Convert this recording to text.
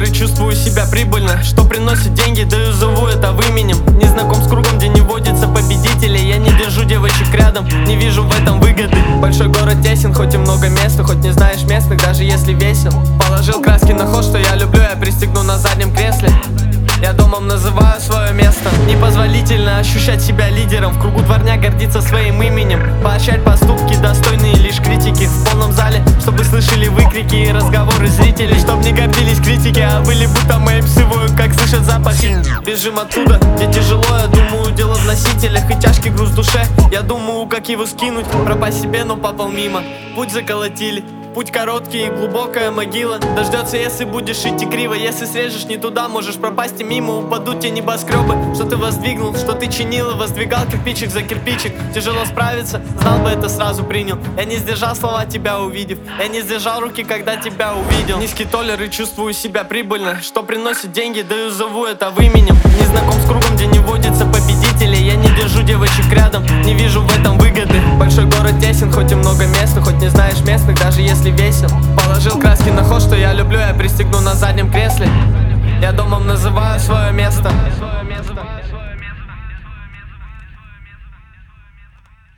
и чувствую себя прибыльно. Что приносит деньги, да и зову это именем. Не знаком с кругом, где не водится победителей. Я не держу девочек рядом, не вижу в этом выгоды. Большой город тесен, хоть и много места, хоть не знаешь местных, даже если весел. Положил краски на ход, что я люблю, я пристегну на заднем кресле. Я домом называю свое место. Непозволительно ощущать себя лидером. В кругу дворня гордиться своим именем. Поощрять поступки, достойные лишь критики. В полном зале, чтобы слышали выкрики и разговоры зрителей. Чтоб не гордились критики, а были будто моим сывою, как слышат запахи. Бежим оттуда, где тяжело, я думаю, дело в носителях и тяжкий груз в душе. Я думаю, как его скинуть, пропасть себе, но попал мимо. Путь заколотили. Путь короткий и глубокая могила. Дождется, если будешь идти криво. Если срежешь не туда, можешь пропасть и мимо. Упадут те небоскребы, что ты воздвигнул, что ты чинил и воздвигал кирпичик за кирпичик. Тяжело справиться, знал бы это, сразу принял. Я не сдержал слова, тебя увидев. Я не сдержал руки, когда тебя увидел. Низкий толлер и чувствую себя прибыльно. Что приносит деньги, да и зову это именем. Не знаком с кругом, где не водится победителей. Я не держу девочек рядом, не вижу в этом выгоды. Большой город тесен, хоть и много места, хоть не знаешь местных, даже если весел. Положил краски на ход, что я люблю, я пристегну на заднем кресле. Я домом называю свое место.